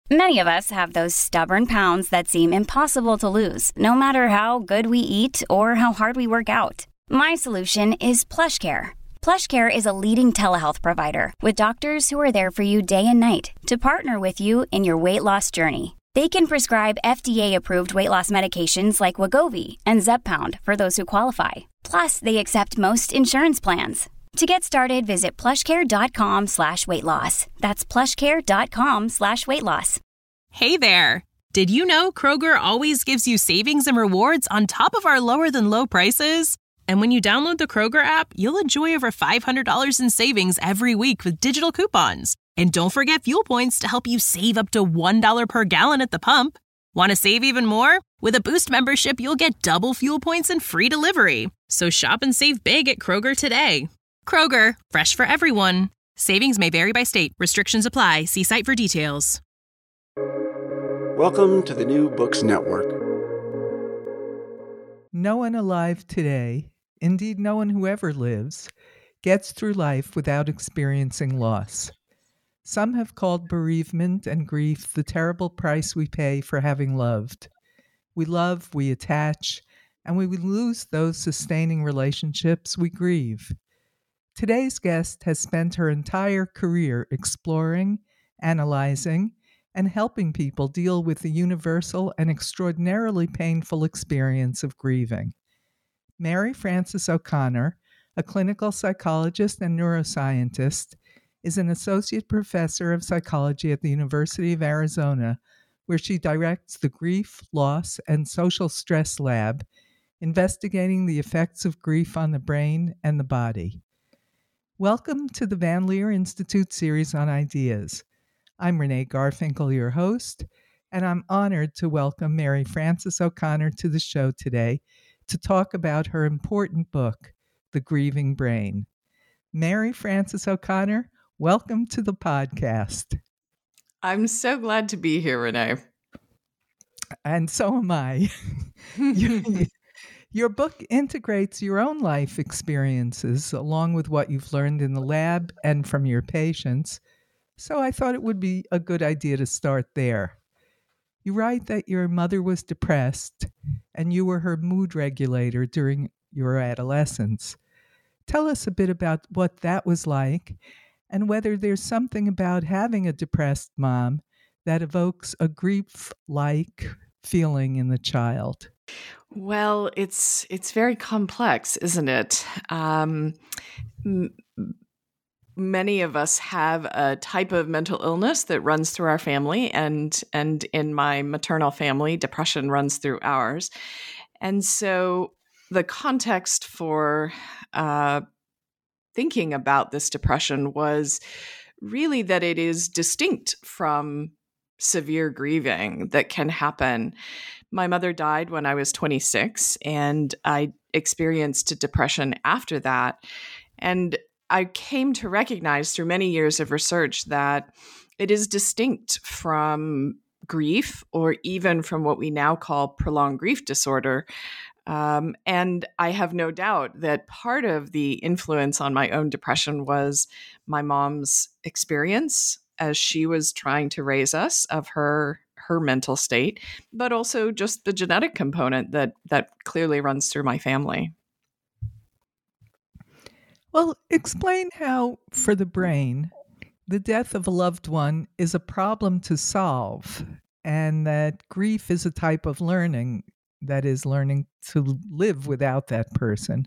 Many of us have those stubborn pounds that seem impossible to lose, no matter how good we eat or how hard we work out. My solution is PlushCare. PlushCare is a leading telehealth provider with doctors who are there for you day and night to partner with you in your weight loss journey. They can prescribe FDA-approved weight loss medications like Wegovy and Zepbound for those who qualify. Plus, they accept most insurance plans. To get started, visit plushcare.com/weightloss. That's plushcare.com/weightloss. Hey there! Did you know Kroger always gives you savings and rewards on top of our lower than low prices? And when you download the Kroger app, you'll enjoy over $500 in savings every week with digital coupons. And don't forget fuel points to help you save up to $1 per gallon at the pump. Want to save even more? With a Boost membership, you'll get double fuel points and free delivery. So shop and save big at Kroger today. Kroger, fresh for everyone. Savings may vary by state. Restrictions apply. See site for details. Welcome to the New Books Network. No one alive today, indeed no one who ever lives, gets through life without experiencing loss. Some have called bereavement and grief the terrible price we pay for having loved. We love, we attach, and when we lose those sustaining relationships, we grieve. Today's guest has spent her entire career exploring, analyzing, and helping people deal with the universal and extraordinarily painful experience of grieving. Mary Frances O'Connor, a clinical psychologist and neuroscientist, is an associate professor of psychology at the University of Arizona, where she directs the Grief, Loss, and Social Stress Lab, investigating the effects of grief on the brain and the body. Welcome to the Van Leer Institute series on ideas. I'm Renee Garfinkel, your host, and I'm honored to welcome Mary Frances O'Connor to the show today to talk about her important book, The Grieving Brain. Mary Frances O'Connor, welcome to the podcast. I'm so glad to be here, Renee. And so am I. Your book integrates your own life experiences along with what you've learned in the lab and from your patients, so I thought it would be a good idea to start there. You write that your mother was depressed and you were her mood regulator during your adolescence. Tell us a bit about what that was like and whether there's something about having a depressed mom that evokes a grief-like feeling in the child. Well, it's very complex, isn't it? Many of us have a type of mental illness that runs through our family, and in my maternal family, depression runs through ours. And so the context for thinking about this depression was really that it is distinct from severe grieving that can happen. My mother died when I was 26, and I experienced depression after that. And I came to recognize through many years of research that it is distinct from grief, or even from what we now call prolonged grief disorder. And I have no doubt that part of the influence on my own depression was my mom's experience as she was trying to raise us, of her mental state, but also just the genetic component that clearly runs through my family. Well, explain how, for the brain, the death of a loved one is a problem to solve, and that grief is a type of learning, that is, learning to live without that person.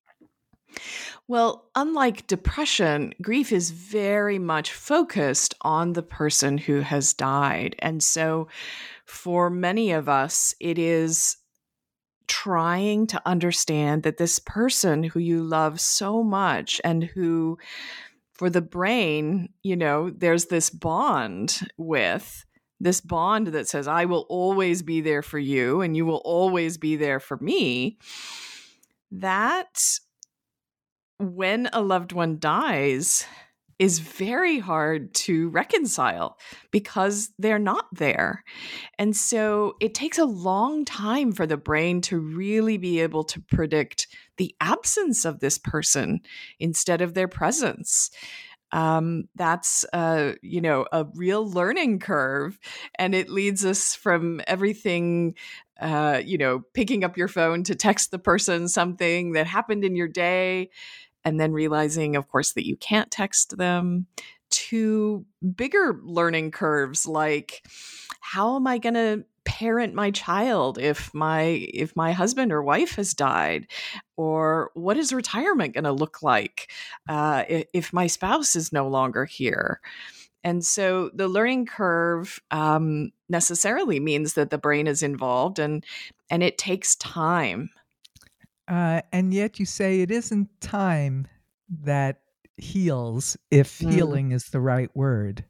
Well, unlike depression, grief is very much focused on the person who has died. And so for many of us, it is trying to understand that this person who you love so much, and who, for the brain, there's this bond that says, I will always be there for you and you will always be there for me, that when a loved one dies is very hard to reconcile because they're not there. And so it takes a long time for the brain to really be able to predict the absence of this person instead of their presence. that's a real learning curve, and it leads us from everything, picking up your phone to text the person something that happened in your day, and then realizing, of course, that you can't text them, to bigger learning curves like, how am I going to parent my child if my husband or wife has died, or what is retirement going to look like if my spouse is no longer here? And so the learning curve necessarily means that the brain is involved, and it takes time. And yet you say it isn't time that heals, if healing is the right word.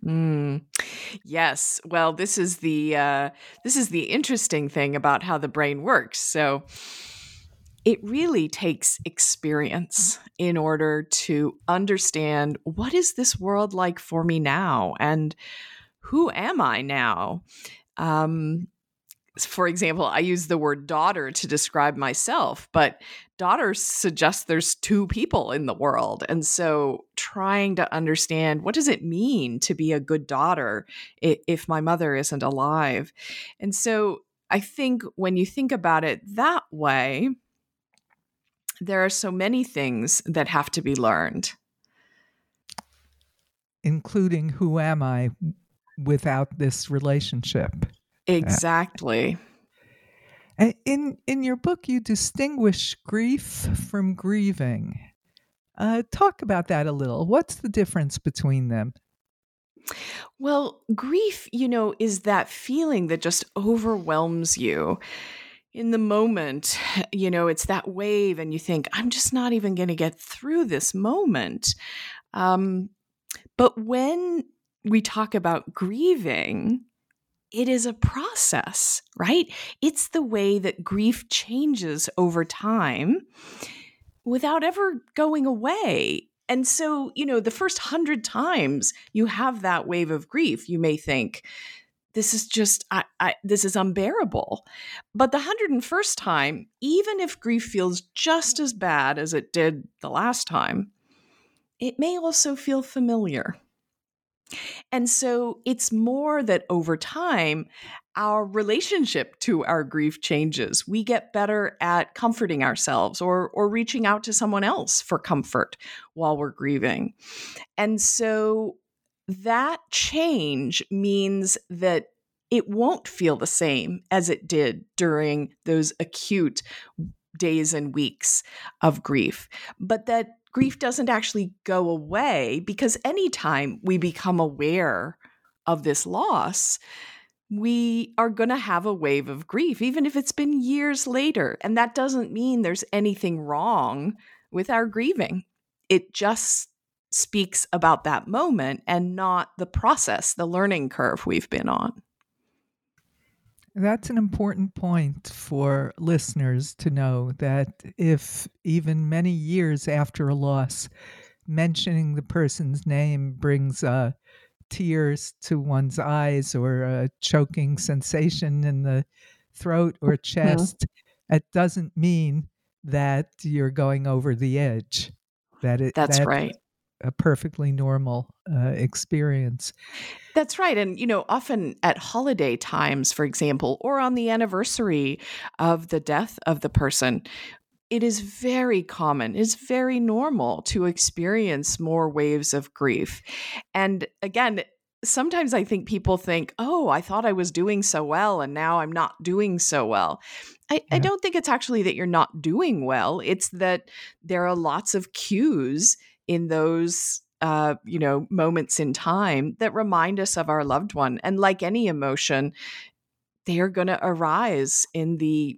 Yes. Well, this is the interesting thing about how the brain works. So it really takes experience in order to understand, what is this world like for me now, and who am I now? For example, I use the word daughter to describe myself, but daughter suggests there's two people in the world. And so trying to understand, what does it mean to be a good daughter if my mother isn't alive? And so I think when you think about it that way, there are so many things that have to be learned. Including, who am I without this relationship? Exactly. In your book, you distinguish grief from grieving. Talk about that a little. What's the difference between them? Well, grief, is that feeling that just overwhelms you. In the moment, it's that wave, and you think, I'm just not even going to get through this moment. But when we talk about grieving, it is a process, right? It's the way that grief changes over time without ever going away. And so, the first 100 times you have that wave of grief, you may think, this is just, this is unbearable. But the 101st time, even if grief feels just as bad as it did the last time, it may also feel familiar. And so it's more that over time, our relationship to our grief changes. We get better at comforting ourselves, or reaching out to someone else for comfort while we're grieving. And so that change means that it won't feel the same as it did during those acute days and weeks of grief, but that grief doesn't actually go away, because anytime we become aware of this loss, we are going to have a wave of grief, even if it's been years later. And that doesn't mean there's anything wrong with our grieving. It just speaks about that moment and not the process, the learning curve we've been on. That's an important point for listeners to know, that if even many years after a loss, mentioning the person's name brings tears to one's eyes, or a choking sensation in the throat or chest, it doesn't mean that you're going over the edge. That's right. A perfectly normal experience. That's right. And, often at holiday times, for example, or on the anniversary of the death of the person, it is very common, it's very normal to experience more waves of grief. And again, sometimes I think people think, oh, I thought I was doing so well, and now I'm not doing so well. I don't think it's actually that you're not doing well. It's that there are lots of cues in those moments in time that remind us of our loved one. And like any emotion, they are going to arise in the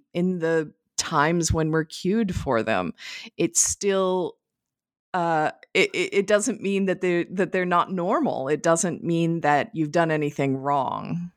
times when we're cued for them. It's still it doesn't mean that they're not normal. It doesn't mean that you've done anything wrong.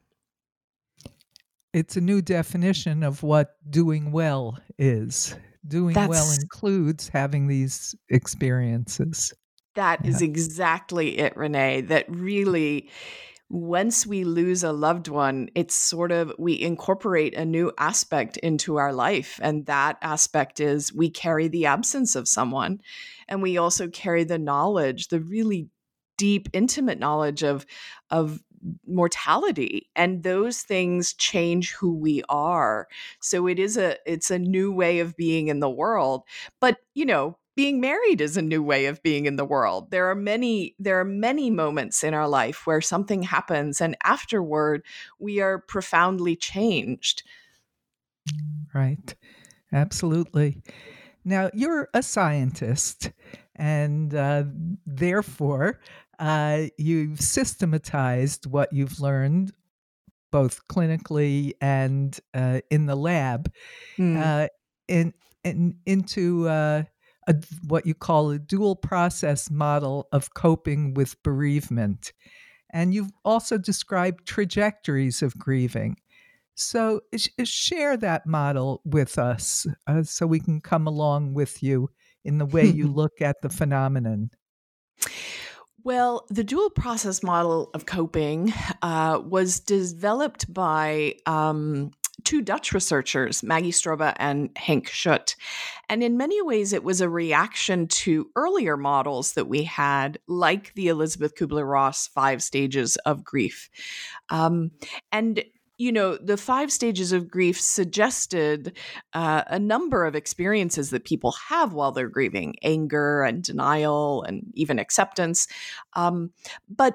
It's a new definition of what doing well is. Doing well includes having these experiences. That is exactly it, Renee. That really, once we lose a loved one, it's sort of, we incorporate a new aspect into our life. And that aspect is we carry the absence of someone. And we also carry the knowledge, the really deep, intimate knowledge of mortality, and those things change who we are. So it's a new way of being in the world. But being married is a new way of being in the world. There are many moments in our life where something happens, and afterward we are profoundly changed. Right. Absolutely. Now, you're a scientist, and therefore, you've systematized what you've learned both clinically and in the lab Mm. in, into what you call a dual process model of coping with bereavement. And you've also described trajectories of grieving. So share that model with us so we can come along with you in the way you look at the phenomenon. Well, the dual process model of coping was developed by two Dutch researchers, Maggie Strobbe and Henk Schutt. And in many ways, it was a reaction to earlier models that we had, like the Elizabeth Kubler-Ross 5 stages of grief. And the 5 stages of grief suggested a number of experiences that people have while they're grieving: anger and denial and even acceptance. But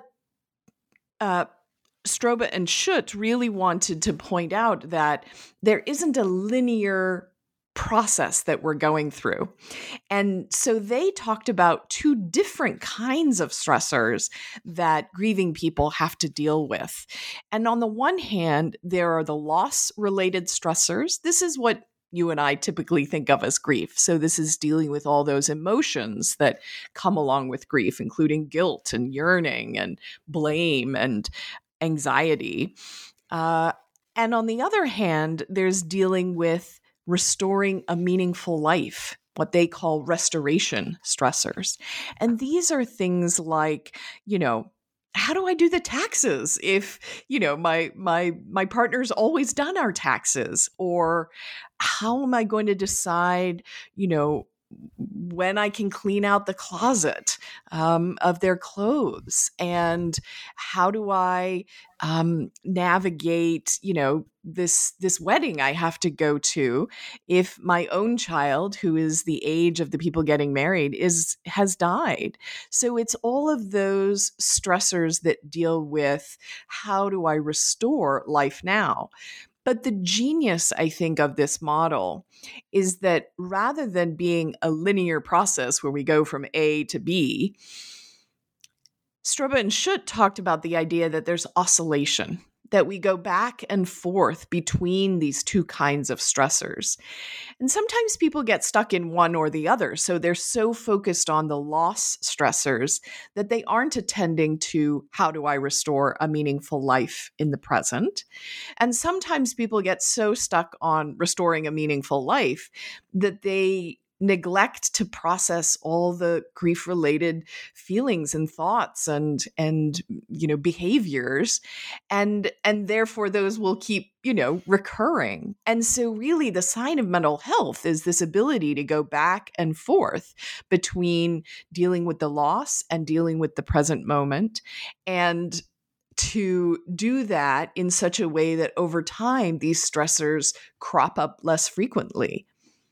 Strobbe and Schutt really wanted to point out that there isn't a linear process that we're going through. And so they talked about two different kinds of stressors that grieving people have to deal with. And on the one hand, there are the loss-related stressors. This is what you and I typically think of as grief. So this is dealing with all those emotions that come along with grief, including guilt and yearning and blame and anxiety. And on the other hand, there's dealing with restoring a meaningful life, what they call restoration stressors. And these are things like, how do I do the taxes if, my partner's always done our taxes? Or how am I going to decide, when I can clean out the closet of their clothes? And how do I navigate, this wedding I have to go to if my own child, who is the age of the people getting married, has died? So it's all of those stressors that deal with how do I restore life now? But the genius, I think, of this model is that rather than being a linear process where we go from A to B, Strobbe and Schutt talked about the idea that there's oscillation, that we go back and forth between these two kinds of stressors. And sometimes people get stuck in one or the other. So they're so focused on the loss stressors that they aren't attending to how do I restore a meaningful life in the present. And sometimes people get so stuck on restoring a meaningful life that they neglect to process all the grief-related feelings and thoughts and behaviors, and therefore those will keep recurring. And so really the sign of mental health is this ability to go back and forth between dealing with the loss and dealing with the present moment, and to do that in such a way that over time these stressors crop up less frequently.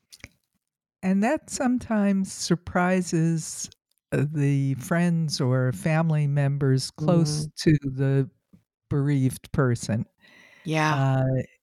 And that sometimes surprises the friends or family members close to the bereaved person. Yeah.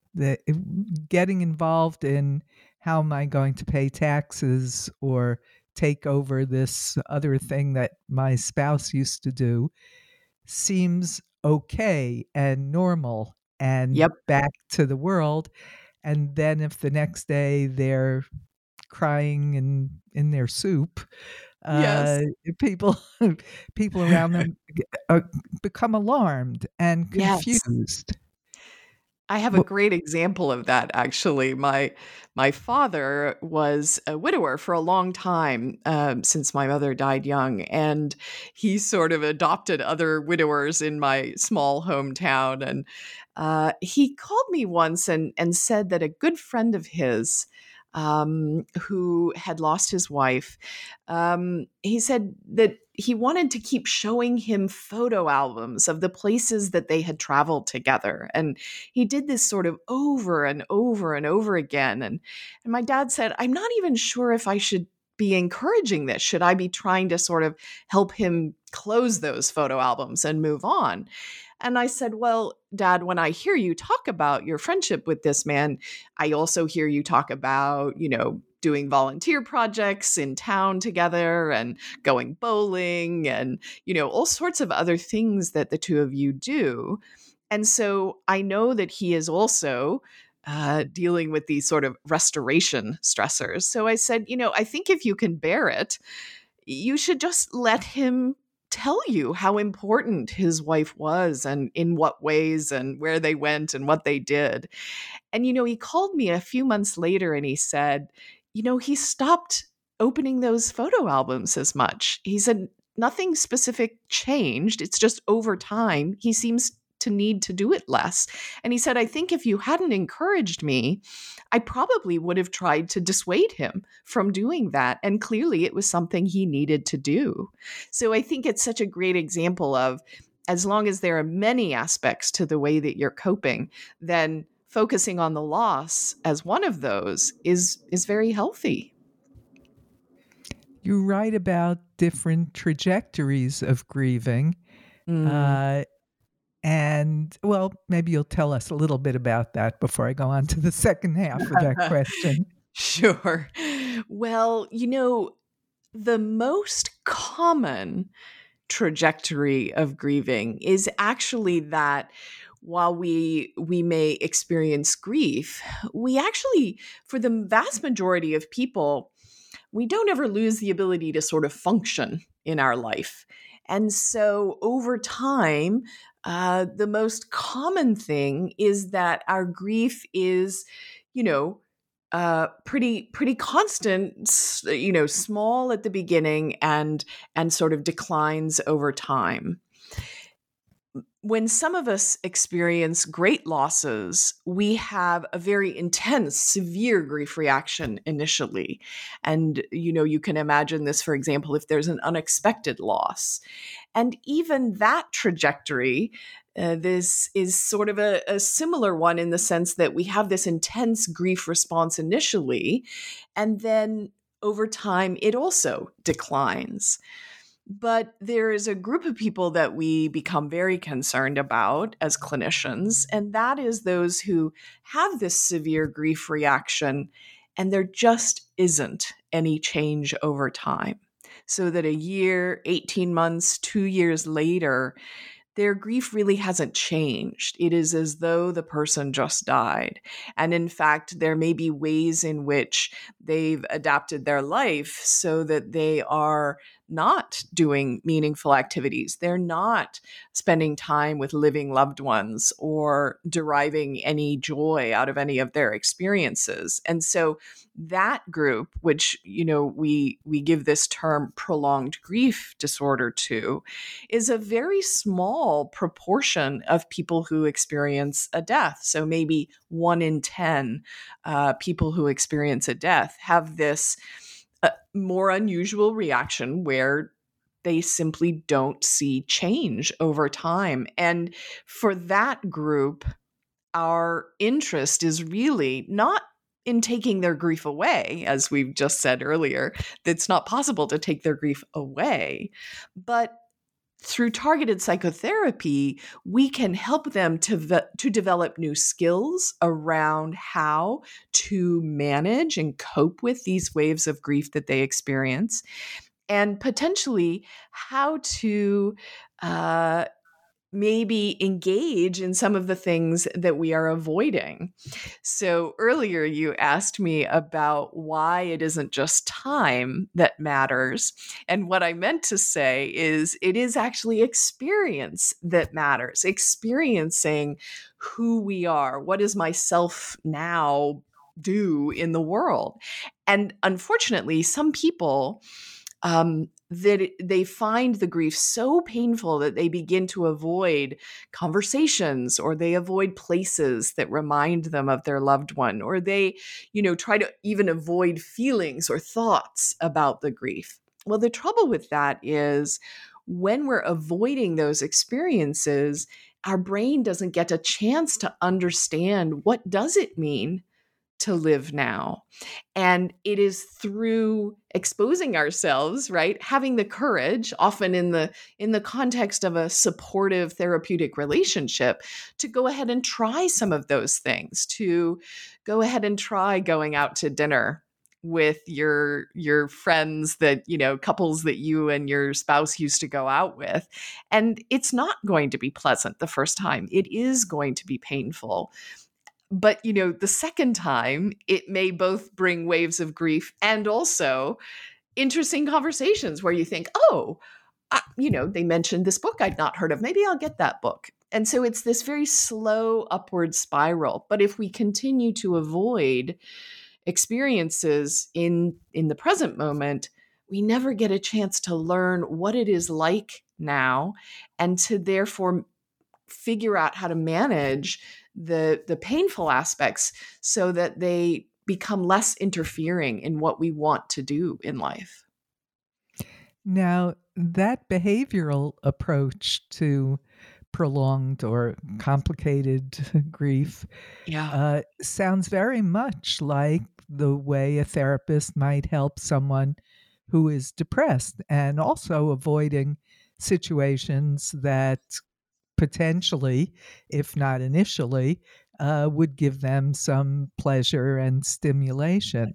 Getting involved in how am I going to pay taxes or take over this other thing that my spouse used to do seems okay and normal and Yep. back to the world. And then if the next day they're crying in their soup, Yes. people around them become alarmed and Yes. confused. I have a great example of that, actually. My father was a widower for a long time, since my mother died young, and he sort of adopted other widowers in my small hometown. And he called me once and said that a good friend of his who had lost his wife. He said that he wanted to keep showing him photo albums of the places that they had traveled together. And he did this sort of over and over and over again. And my dad said, I'm not even sure if I should be encouraging this. Should I be trying to sort of help him close those photo albums and move on? And I said, well, Dad, when I hear you talk about your friendship with this man, I also hear you talk about, doing volunteer projects in town together and going bowling and, all sorts of other things that the two of you do. And so I know that he is also dealing with these sort of restoration stressors. So I said, I think if you can bear it, you should just let him tell you how important his wife was and in what ways and where they went and what they did. And, he called me a few months later and he said, he stopped opening those photo albums as much. He said, nothing specific changed. It's just over time, he seems to need to do it less. And he said, I think if you hadn't encouraged me, I probably would have tried to dissuade him from doing that. And clearly it was something he needed to do. So I think it's such a great example of, as long as there are many aspects to the way that you're coping, then focusing on the loss as one of those is very healthy. You write about different trajectories of grieving. And, well, maybe you'll tell us a little bit about that before I go on to the second half of that question. Sure. Well, the most common trajectory of grieving is actually that while we may experience grief, we actually, for the vast majority of people, we don't ever lose the ability to sort of function in our life. And so over time, the most common thing is that our grief is, pretty constant, small at the beginning and sort of declines over time. When some of us experience great losses, we have a very intense, severe grief reaction initially. And, you can imagine this, for example, if there's an unexpected loss. And even that trajectory, this is sort of a similar one in the sense that we have this intense grief response initially, and then over time, it also declines. But there is a group of people that we become very concerned about as clinicians, and that is those who have this severe grief reaction, and there just isn't any change over time. So that a year, 18 months, 2 years later, their grief really hasn't changed. It is as though the person just died. And in fact, there may be ways in which they've adapted their life so that they are not doing meaningful activities. They're not spending time with living loved ones or deriving any joy out of any of their experiences. And so that group, which, we give this term prolonged grief disorder to, is a very small proportion of people who experience a death. So maybe 1 in 10 people who experience a death have this more unusual reaction where they simply don't see change over time. And for that group, our interest is really not in taking their grief away, as we've just said earlier. It's not possible to take their grief away, but through targeted psychotherapy, we can help them to develop new skills around how to manage and cope with these waves of grief that they experience, and potentially how to maybe engage in some of the things that we are avoiding. So earlier you asked me about why it isn't just time that matters. And what I meant to say is it is actually experience that matters, experiencing who we are. What does myself now do in the world? And unfortunately, some people they find the grief so painful that they begin to avoid conversations, or they avoid places that remind them of their loved one, or they, try to even avoid feelings or thoughts about the grief. Well, the trouble with that is when we're avoiding those experiences, our brain doesn't get a chance to understand what does it mean to live now. And it is through exposing ourselves, right? Having the courage, often in the context of a supportive therapeutic relationship, to go ahead and try some of those things, to go ahead and try going out to dinner with your friends that, couples that you and your spouse used to go out with. And it's not going to be pleasant the first time. It is going to be painful. But, the second time, it may both bring waves of grief and also interesting conversations where you think, they mentioned this book I'd not heard of. Maybe I'll get that book. And so it's this very slow upward spiral. But if we continue to avoid experiences in the present moment, we never get a chance to learn what it is like now, and to therefore figure out how to manage the painful aspects so that they become less interfering in what we want to do in life. Now, that behavioral approach to prolonged or complicated grief sounds very much like the way a therapist might help someone who is depressed, and also avoiding situations that potentially, if not initially, would give them some pleasure and stimulation.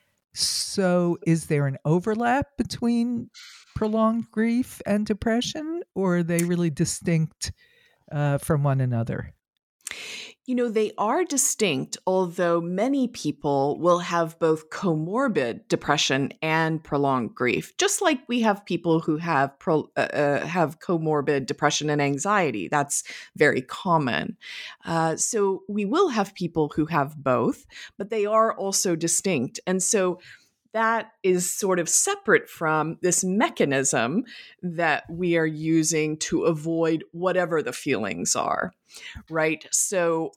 So is there an overlap between prolonged grief and depression, or are they really distinct from one another? They are distinct, although many people will have both comorbid depression and prolonged grief, just like we have people who have comorbid depression and anxiety. That's very common. So we will have people who have both, but they are also distinct. And so that is sort of separate from this mechanism that we are using to avoid whatever the feelings are, right? So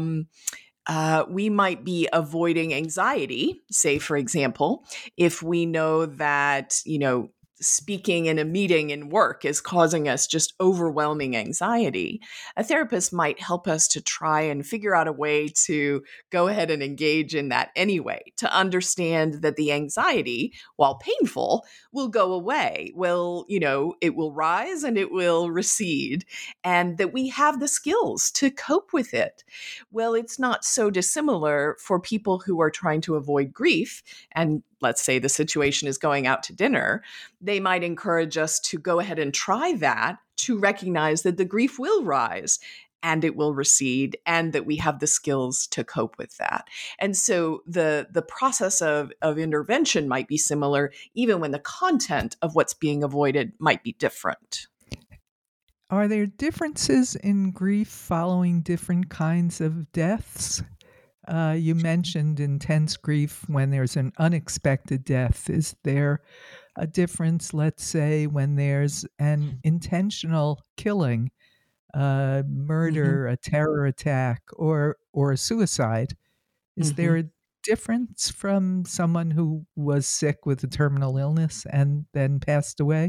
we might be avoiding anxiety, say, for example, if we know that, speaking in a meeting in work is causing us just overwhelming anxiety. A therapist might help us to try and figure out a way to go ahead and engage in that anyway, to understand that the anxiety, while painful, will go away. It will rise and it will recede, and that we have the skills to cope with it. Well, it's not so dissimilar for people who are trying to avoid grief, and let's say the situation is going out to dinner. They might encourage us to go ahead and try that, to recognize that the grief will rise and it will recede, and that we have the skills to cope with that. And so the process of intervention might be similar, even when the content of what's being avoided might be different. Are there differences in grief following different kinds of deaths? You mentioned intense grief when there's an unexpected death. Is there a difference, let's say, when there's an intentional killing, murder, a terror attack, or a suicide? Is there a difference from someone who was sick with a terminal illness and then passed away?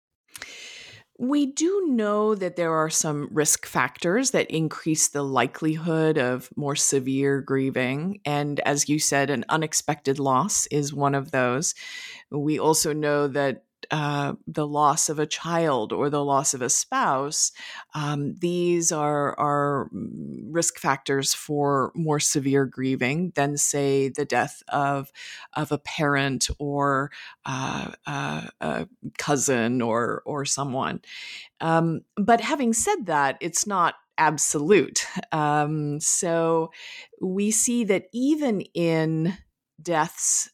We do know that there are some risk factors that increase the likelihood of more severe grieving. And as you said, an unexpected loss is one of those. We also know that the loss of a child or the loss of a spouse, these are risk factors for more severe grieving than, say, the death of a parent or a cousin or someone. But having said that, it's not absolute. So we see that even in deaths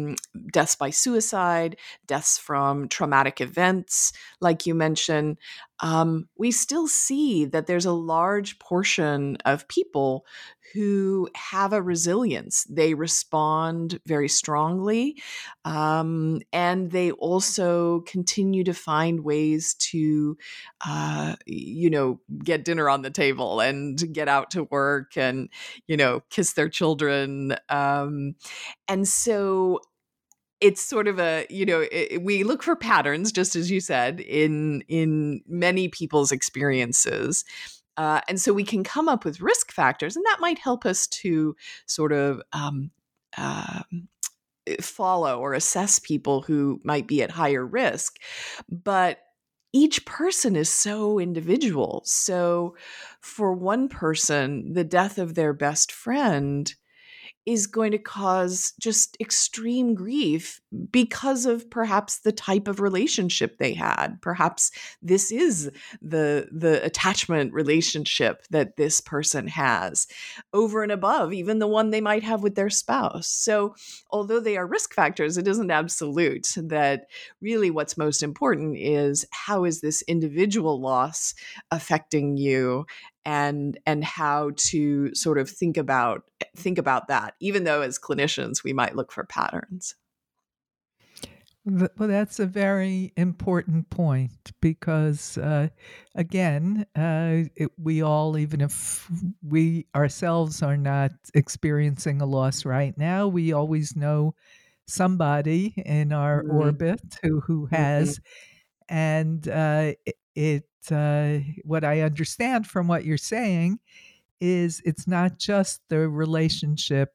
by suicide, deaths from traumatic events, like you mentioned, we still see that there's a large portion of people who have a resilience. They respond very strongly, and they also continue to find ways to, get dinner on the table and get out to work and, kiss their children. And so it's sort of we look for patterns, just as you said, in many people's experiences. And so we can come up with risk factors, and that might help us to sort of follow or assess people who might be at higher risk. But each person is so individual. So for one person, the death of their best friend is going to cause just extreme grief because of perhaps the type of relationship they had. Perhaps this is the attachment relationship that this person has over and above even the one they might have with their spouse. So although they are risk factors, it isn't absolute. That really what's most important is, how is this individual loss affecting you, and how to sort of think about that, even though as clinicians we might look for patterns. Well, that's a very important point, because, again, we all, even if we ourselves are not experiencing a loss right now, we always know somebody in our orbit who has. And what I understand from what you're saying is, it's not just the relationship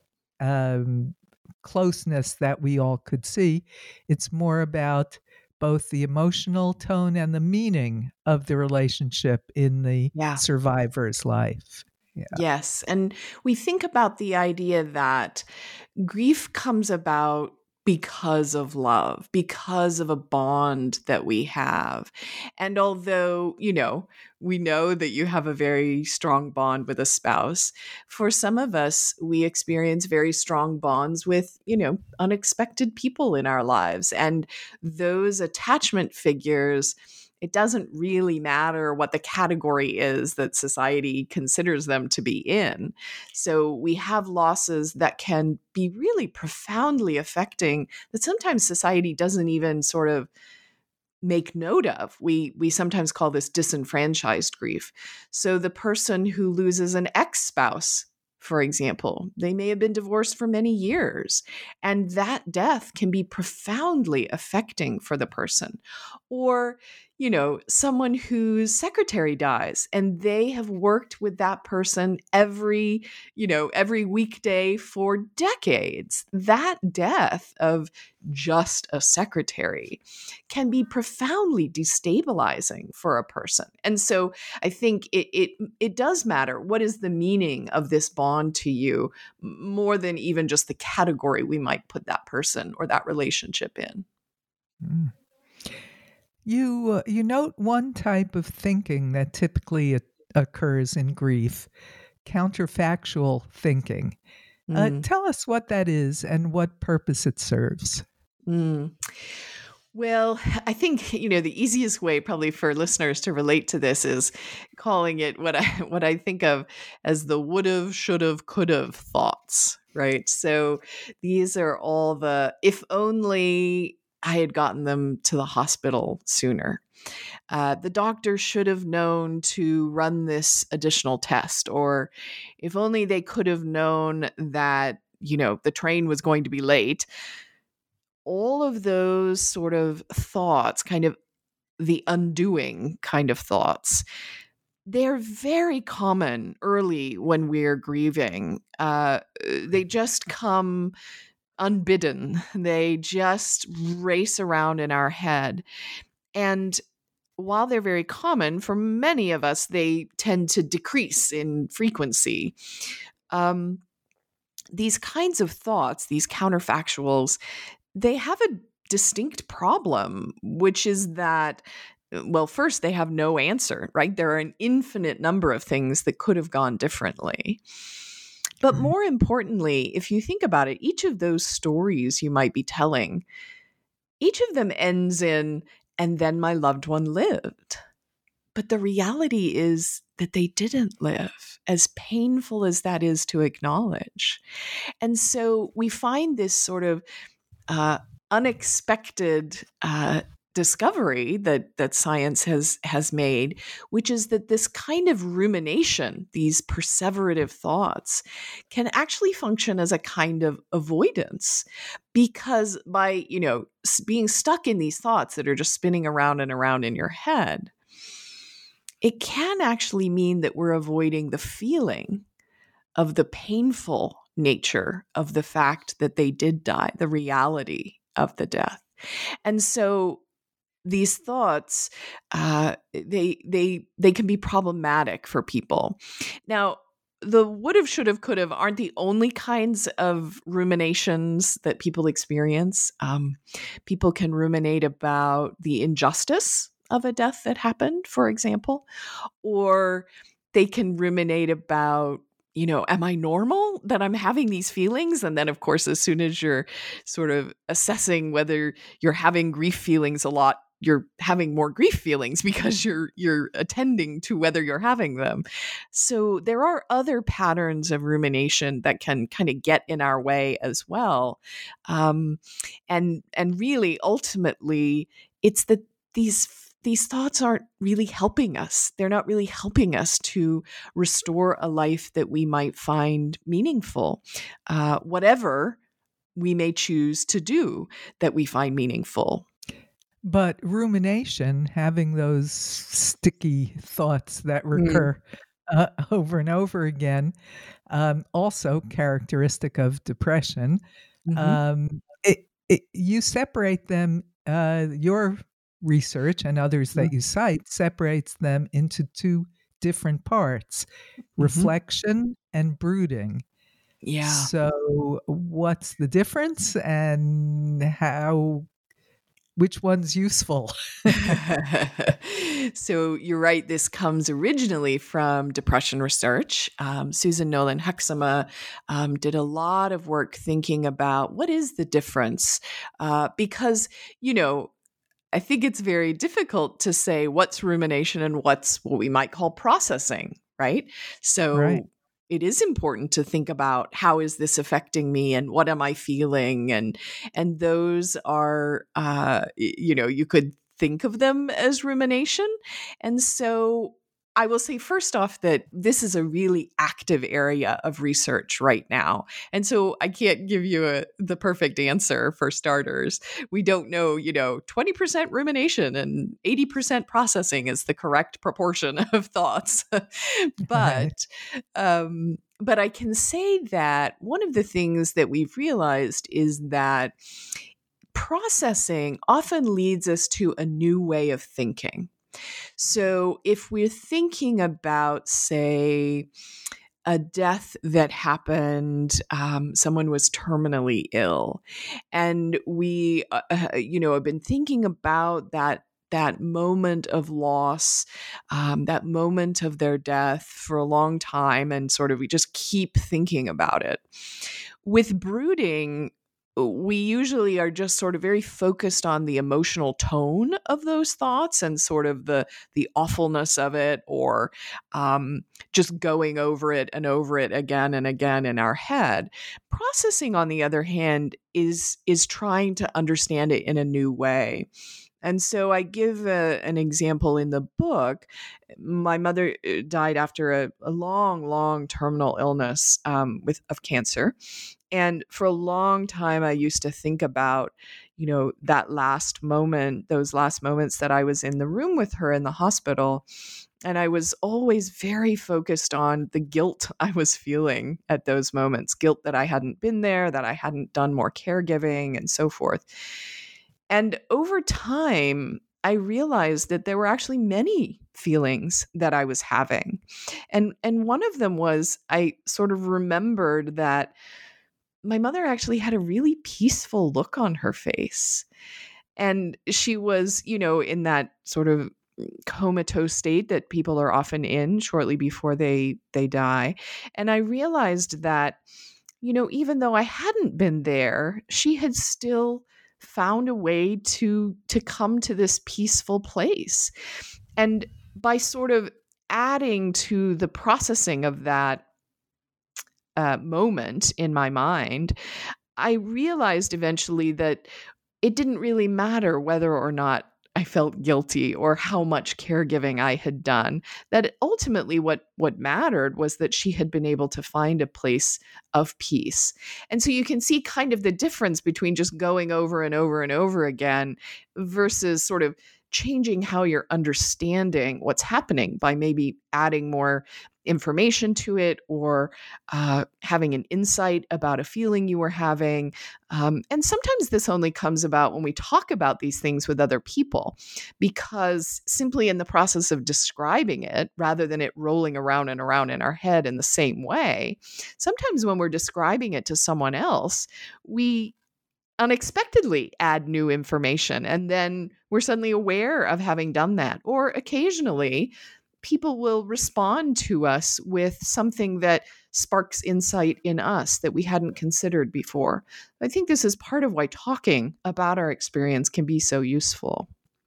closeness that we all could see. It's more about both the emotional tone and the meaning of the relationship in the survivor's life. Yeah. Yes. And we think about the idea that grief comes about because of love, because of a bond that we have. And although, we know that you have a very strong bond with a spouse, for some of us, we experience very strong bonds with, unexpected people in our lives. And those attachment figures, it doesn't really matter what the category is that society considers them to be in. So we have losses that can be really profoundly affecting, that sometimes society doesn't even sort of make note of. We sometimes call this disenfranchised grief. So the person who loses an ex-spouse, for example, they may have been divorced for many years, and that death can be profoundly affecting for the person. Or, someone whose secretary dies and they have worked with that person every weekday for decades. That death of just a secretary can be profoundly destabilizing for a person. And so I think it does matter. What is the meaning of this bond to you, more than even just the category we might put that person or that relationship in? Mm. You note one type of thinking that typically occurs in grief, counterfactual thinking. Tell us what that is and what purpose it serves. Well, I think, the easiest way probably for listeners to relate to this is calling it what I think of as the would've, should've, could've thoughts, right? So these are all the, if only I had gotten them to the hospital sooner. The doctor should have known to run this additional test, or if only they could have known that, the train was going to be late. All of those sort of thoughts, kind of the undoing kind of thoughts, they're very common early when we're grieving. They just come unbidden. They just race around in our head. And while they're very common, for many of us, they tend to decrease in frequency. These kinds of thoughts, these counterfactuals, they have a distinct problem, which is that, well, first, they have no answer, right? There are an infinite number of things that could have gone differently. But more importantly, if you think about it, each of those stories you might be telling, each of them ends in, and then my loved one lived. But the reality is that they didn't live, as painful as that is to acknowledge. And so we find this sort of unexpected discovery that science has made, which is that this kind of rumination, these perseverative thoughts, can actually function as a kind of avoidance, because by being stuck in these thoughts that are just spinning around and around in your head, it can actually mean that we're avoiding the feeling of the painful nature of the fact that they did die, the reality of the death. And so these thoughts, they can be problematic for people. Now, the would have, should have, could have aren't the only kinds of ruminations that people experience. People can ruminate about the injustice of a death that happened, for example, or they can ruminate about, am I normal that I'm having these feelings? And then, of course, as soon as you're sort of assessing whether you're having grief feelings a lot, you're having more grief feelings because you're attending to whether you're having them. So there are other patterns of rumination that can kind of get in our way as well. And really, ultimately, it's that these thoughts aren't really helping us. They're not really helping us to restore a life that we might find meaningful, whatever we may choose to do that we find meaningful. But rumination, having those sticky thoughts that recur over and over again, also characteristic of depression. You separate them, your research and others that you cite separates them into two different parts, reflection and brooding. Yeah. So what's the difference, and which one's useful? So you're right. This comes originally from depression research. Susan Nolan Hexema did a lot of work thinking about what is the difference, because, I think it's very difficult to say what's rumination and what's what we might call processing, right? So it is important to think about, how is this affecting me and what am I feeling? And those are, you could think of them as rumination. And so I will say first off that this is a really active area of research right now. And so I can't give you the perfect answer for starters. We don't know, 20% rumination and 80% processing is the correct proportion of thoughts. But I can say that one of the things that we've realized is that processing often leads us to a new way of thinking. So if we're thinking about, say, a death that happened, someone was terminally ill, and we, have been thinking about that moment of loss, that moment of their death for a long time, and sort of we just keep thinking about it. With brooding, we usually are just sort of very focused on the emotional tone of those thoughts and sort of the awfulness of it, or just going over it and over it again and again in our head. Processing, on the other hand, is trying to understand it in a new way. And so I give an example in the book. My mother died after a long, long terminal illness of cancer. And for a long time, I used to think about, that last moment, those last moments that I was in the room with her in the hospital. And I was always very focused on the guilt I was feeling at those moments, guilt that I hadn't been there, that I hadn't done more caregiving and so forth. And over time, I realized that there were actually many feelings that I was having. And one of them was, I sort of remembered that my mother actually had a really peaceful look on her face. And she was, in that sort of comatose state that people are often in shortly before they die. And I realized that, even though I hadn't been there, she had still found a way to come to this peaceful place. And by sort of adding to the processing of that moment in my mind, I realized eventually that it didn't really matter whether or not I felt guilty or how much caregiving I had done. That ultimately what mattered was that she had been able to find a place of peace. And so you can see kind of the difference between just going over and over and over again versus sort of changing how you're understanding what's happening by maybe adding more information to it or having an insight about a feeling you were having. And sometimes this only comes about when we talk about these things with other people, because simply in the process of describing it, rather than it rolling around and around in our head in the same way, sometimes when we're describing it to someone else, we unexpectedly add new information, and then we're suddenly aware of having done that. Or occasionally, people will respond to us with something that sparks insight in us that we hadn't considered before. I think this is part of why talking about our experience can be so useful.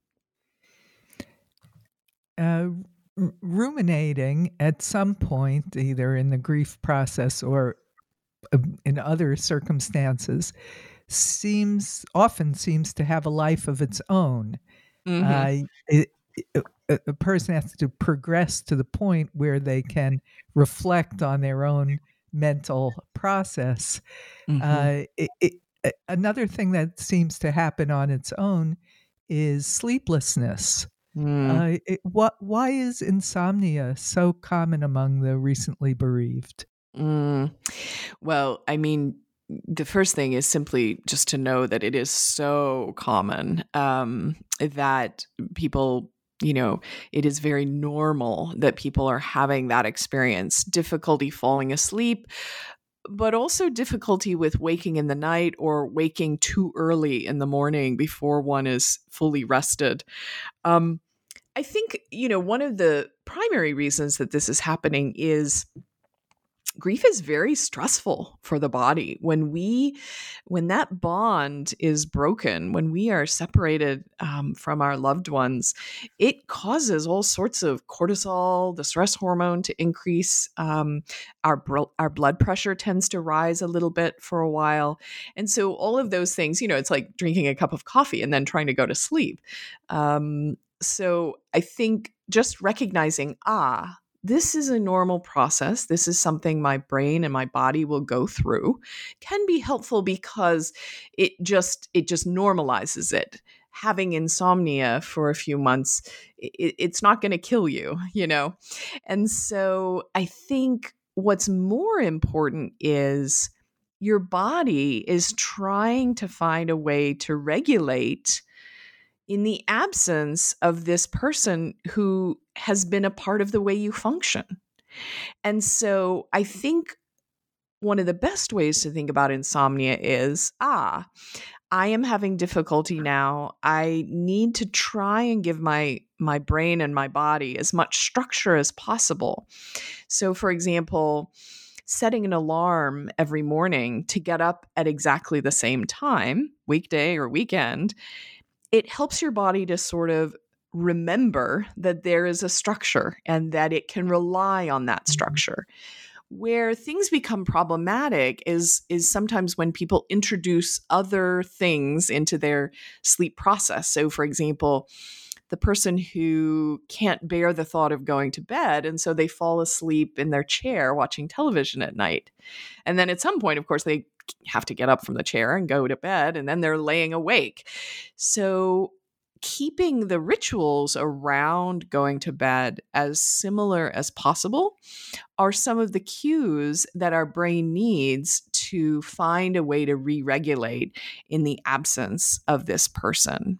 Ruminating at some point, either in the grief process or in other circumstances, often seems to have a life of its own. Mm-hmm. A person has to progress to the point where they can reflect on their own mental process. Mm-hmm. Another thing that seems to happen on its own is sleeplessness. Why is insomnia so common among the recently bereaved? Well, I mean, the first thing is simply just to know that it is so common that people, it is very normal that people are having that experience, difficulty falling asleep, but also difficulty with waking in the night or waking too early in the morning before one is fully rested. I think, one of the primary reasons that this is happening is grief is very stressful for the body. When that bond is broken, when we are separated from our loved ones, it causes all sorts of cortisol, the stress hormone, to increase. Our blood pressure tends to rise a little bit for a while. And so all of those things, it's like drinking a cup of coffee and then trying to go to sleep. So I think just recognizing, this is a normal process, this is something my brain and my body will go through, can be helpful because it just normalizes it. Having insomnia for a few months, it's not going to kill you, And so I think what's more important is your body is trying to find a way to regulate in the absence of this person who has been a part of the way you function. And so I think one of the best ways to think about insomnia is, I am having difficulty now. I need to try and give my brain and my body as much structure as possible. So for example, setting an alarm every morning to get up at exactly the same time, weekday or weekend, it helps your body to sort of remember that there is a structure and that it can rely on that structure. Where things become problematic is sometimes when people introduce other things into their sleep process. So, for example, the person who can't bear the thought of going to bed, and so they fall asleep in their chair watching television at night. And then at some point, of course, they have to get up from the chair and go to bed, and then they're laying awake. So keeping the rituals around going to bed as similar as possible are some of the cues that our brain needs to find a way to re-regulate in the absence of this person.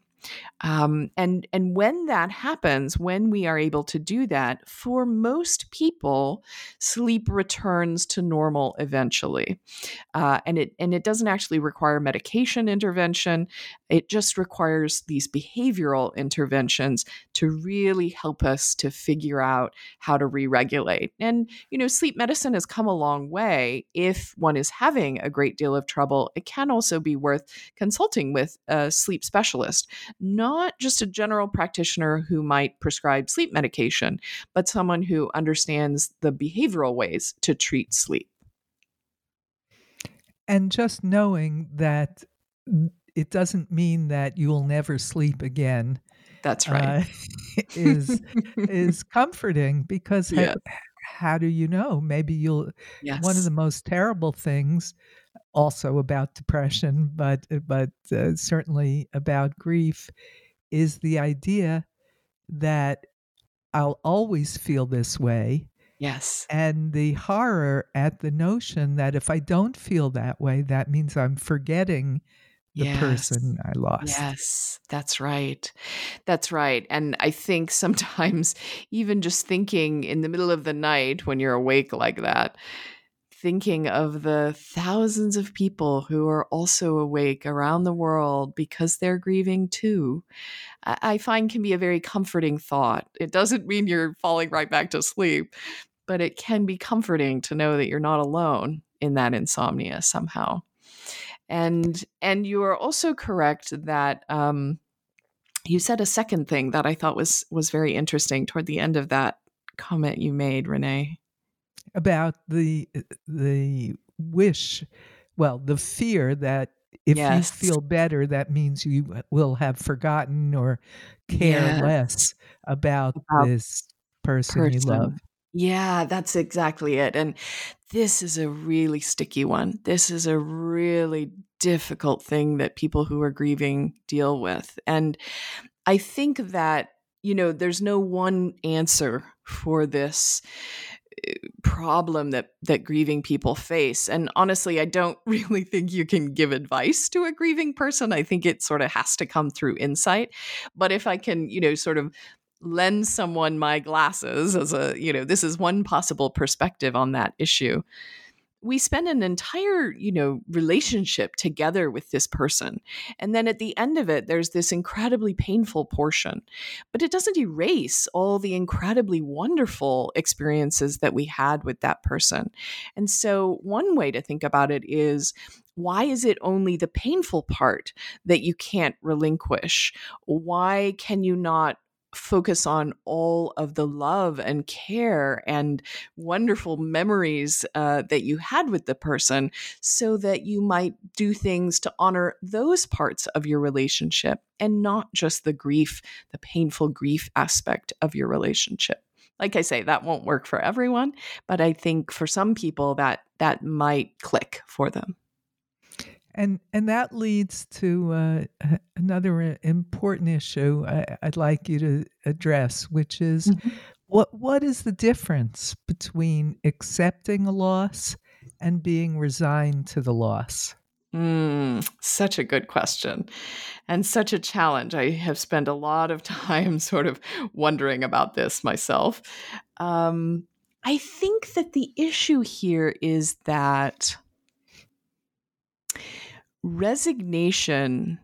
And when that happens, when we are able to do that, for most people, sleep returns to normal eventually. And it doesn't actually require medication intervention. It just requires these behavioral interventions to really help us to figure out how to re-regulate. And, sleep medicine has come a long way. If one is having a great deal of trouble, it can also be worth consulting with a sleep specialist. not just a general practitioner who might prescribe sleep medication, but someone who understands the behavioral ways to treat sleep. And just knowing that it doesn't mean that you will never sleep again. That's right. Is comforting, because Yes. how do you know? Maybe you'll. Yes. One of the most terrible things, also about depression, but certainly about grief, is the idea that I'll always feel this way. Yes. And the horror at the notion that if I don't feel that way, that means I'm forgetting the Yes. person I lost. Yes, that's right. That's right. And I think sometimes even just thinking in the middle of the night when you're awake like that, thinking of the thousands of people who are also awake around the world because they're grieving too, I find can be a very comforting thought. It doesn't mean you're falling right back to sleep, but it can be comforting to know that you're not alone in that insomnia somehow. And you are also correct that you said a second thing that I thought was very interesting toward the end of that comment you made, Renee. About the wish, well, the fear that if Yes. you feel better, that means you will have forgotten or care Yes. less about this person you love. Yeah, that's exactly it. And this is a really sticky one. This is a really difficult thing that people who are grieving deal with. And I think that, there's no one answer for this problem that grieving people face. And honestly, I don't really think you can give advice to a grieving person. I think it sort of has to come through insight. But if I can, sort of lend someone my glasses as this is one possible perspective on that issue. We spend an entire, relationship together with this person. And then at the end of it, there's this incredibly painful portion. But it doesn't erase all the incredibly wonderful experiences that we had with that person. And so one way to think about it is, why is it only the painful part that you can't relinquish? Why can you not focus on all of the love and care and wonderful memories that you had with the person, so that you might do things to honor those parts of your relationship and not just the grief, the painful grief aspect of your relationship. Like I say, that won't work for everyone, but I think for some people that might click for them. And that leads to another important issue I'd like you to address, which is what is the difference between accepting a loss and being resigned to the loss? Such a good question, and such a challenge. I have spent a lot of time sort of wondering about this myself. I think that the issue here is that resignation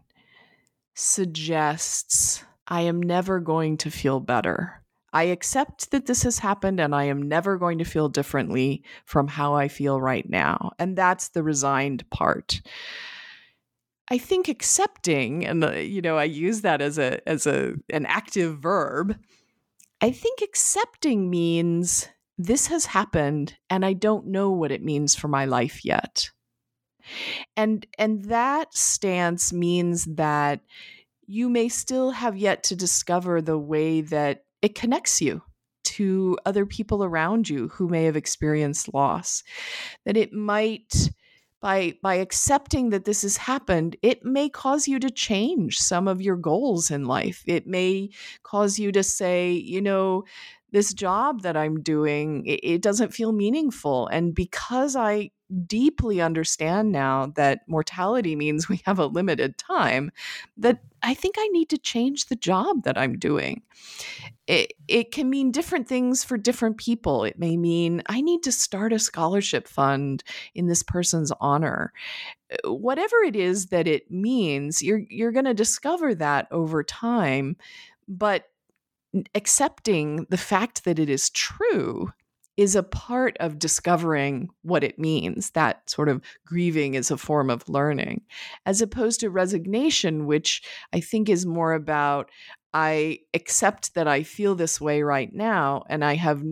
suggests I am never going to feel better. I accept that this has happened and I am never going to feel differently from how I feel right now. And that's the resigned part. I think accepting, and I use that as an active verb. I think accepting means this has happened and I don't know what it means for my life yet. And that stance means that you may still have yet to discover the way that it connects you to other people around you who may have experienced loss. That it might, by accepting that this has happened, it may cause you to change some of your goals in life. It may cause you to say, this job that I'm doing, it doesn't feel meaningful. And because I deeply understand now that mortality means we have a limited time, that I think I need to change the job that I'm doing. It can mean different things for different people. It may mean I need to start a scholarship fund in this person's honor. Whatever it is that it means, you're going to discover that over time. But accepting the fact that it is true is a part of discovering what it means. That sort of grieving is a form of learning, as opposed to resignation, which I think is more about, I accept that I feel this way right now, and I have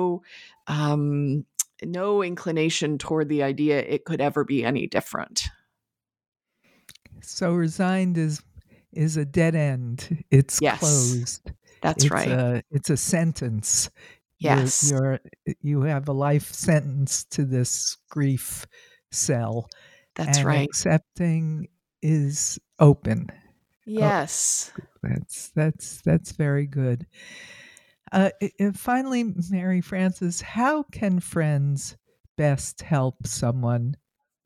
no inclination toward the idea it could ever be any different. So resigned is a dead end. It's Yes, closed. that's right. It's a sentence. Yes, You have a life sentence to this grief cell, that's and right. accepting is open. Yes. That's very good. Finally, Mary Frances, how can friends best help someone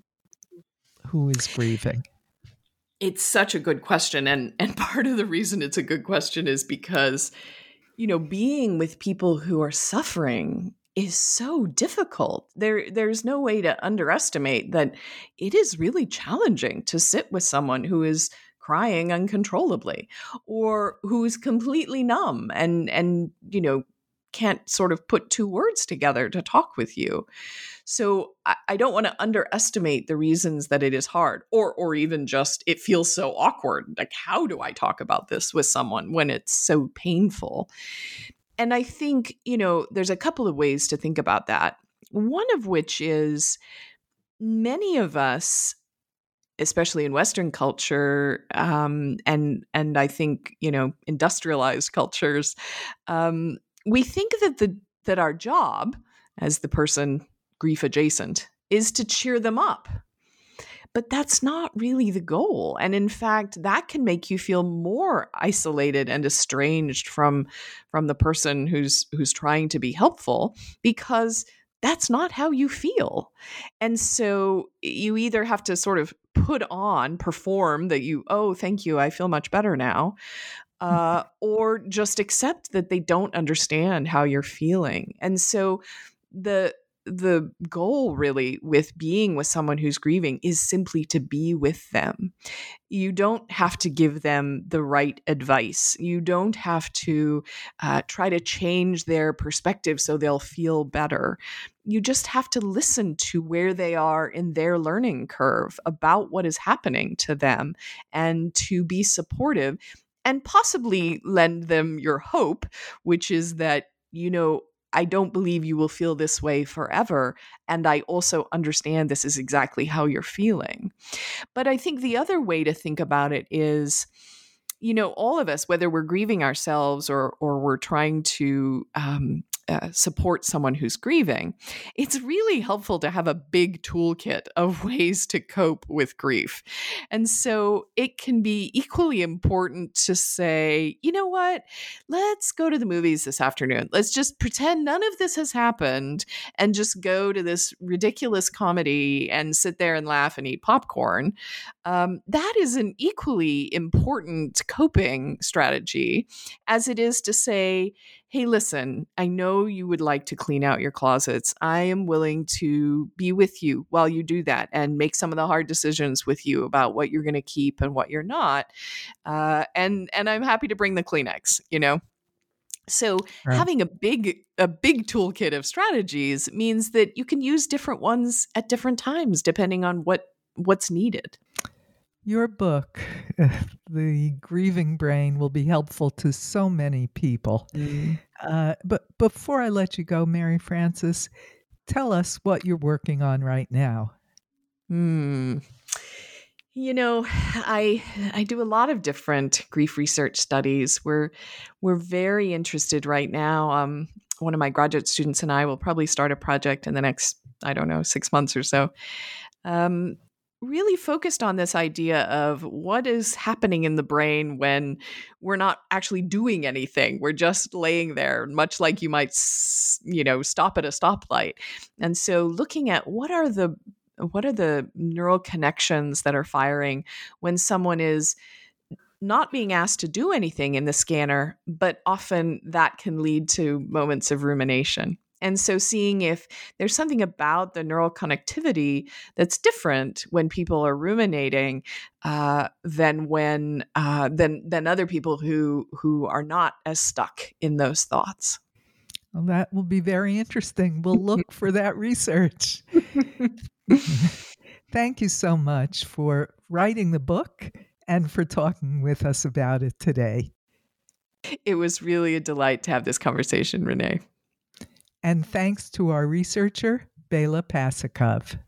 who is grieving? It's such a good question. And part of the reason it's a good question is because, being with people who are suffering is so difficult. There's no way to underestimate that it is really challenging to sit with someone who is crying uncontrollably, or who's completely numb and can't sort of put two words together to talk with you. So I don't want to underestimate the reasons that it is hard, or even just it feels so awkward. Like, how do I talk about this with someone when it's so painful? And I think, there's a couple of ways to think about that. One of which is, many of us, especially in Western culture, and I think, industrialized cultures, we think that our job as the person grief adjacent is to cheer them up. But that's not really the goal. And in fact, that can make you feel more isolated and estranged from the person who's trying to be helpful, because that's not how you feel. And so you either have to sort of perform that oh, thank you, I feel much better now, or just accept that they don't understand how you're feeling. And so the goal really with being with someone who's grieving is simply to be with them. You don't have to give them the right advice. You don't have to try to change their perspective so they'll feel better. You just have to listen to where they are in their learning curve about what is happening to them, and to be supportive and possibly lend them your hope, which is that, I don't believe you will feel this way forever. And I also understand this is exactly how you're feeling. But I think the other way to think about it is, all of us, whether we're grieving ourselves or we're trying to support someone who's grieving, it's really helpful to have a big toolkit of ways to cope with grief. And so it can be equally important to say, you know what, let's go to the movies this afternoon. Let's just pretend none of this has happened and just go to this ridiculous comedy and sit there and laugh and eat popcorn. That is an equally important coping strategy as it is to say, hey, listen, I know you would like to clean out your closets. I am willing to be with you while you do that and make some of the hard decisions with you about what you're going to keep and what you're not. And I'm happy to bring the Kleenex, So Right. having a big toolkit of strategies means that you can use different ones at different times, depending on what's needed. Your book, The Grieving Brain, will be helpful to so many people. But before I let you go, Mary Frances, tell us what you're working on right now. I do a lot of different grief research studies. We're very interested right now. One of my graduate students and I will probably start a project in the next, 6 months or so. Really focused on this idea of what is happening in the brain when we're not actually doing anything. We're just laying there, much like you might, stop at a stoplight. And so looking at what are the neural connections that are firing when someone is not being asked to do anything in the scanner, but often that can lead to moments of rumination. And so seeing if there's something about the neural connectivity that's different when people are ruminating than when than other people who are not as stuck in those thoughts. Well, that will be very interesting. We'll look for that research. Thank you so much for writing the book and for talking with us about it today. It was really a delight to have this conversation, Renee. And thanks to our researcher, Bela Pasikov.